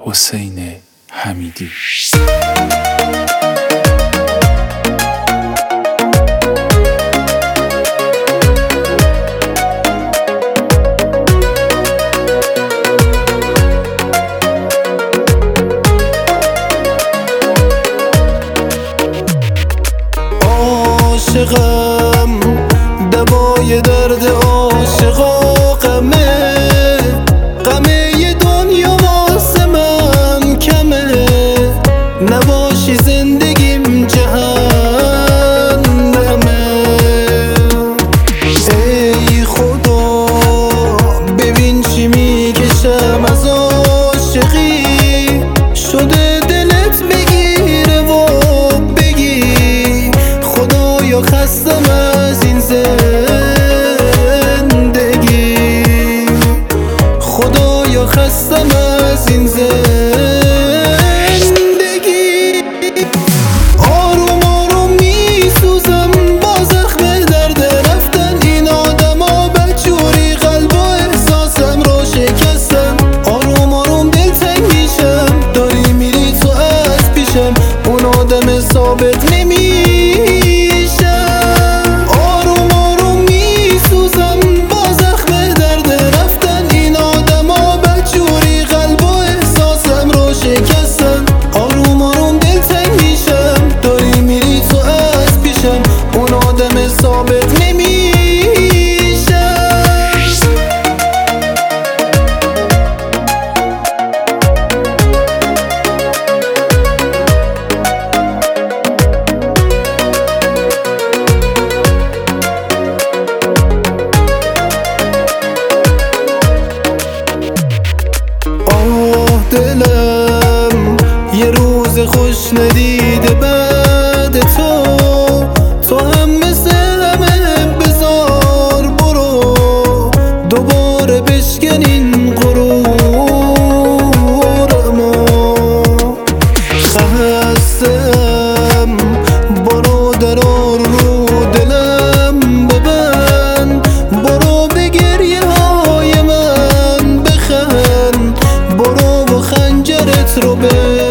حسین حمیدی. عاشقم دوای درد عاشقا غمه یه دنیا واسه من کمه نباشی زندگیم جهنمه. ای خدا ببین چی میکشم از عاشقی شده دلت بگیره و بگی خدایا خستم از این زندگی، خدایا خستم از این زندگی. آروم آروم میسوزم با زخم درد رفتن این آدما بدجوری قلب و احساسم رو شکستن. آروم آروم دلتنگ میشم داری میری تو از پیشم اون آدم ثابت نمیشم. آروم آروم میسوزم با زخم درد رفتن این آدما بدجوری قلب و احساسم رو شکستن. آروم آروم دلتنگ میشم داری میری تو از پیشم اون آدم ثابت نمیشم. دلم یه روز خوش ندیده بعد تو هم مثل همه بذار برو دوباره بشکن این غرورمو. خستم برو درار رو دلم ببند برو به گریه های من بخند برو خنجرت رو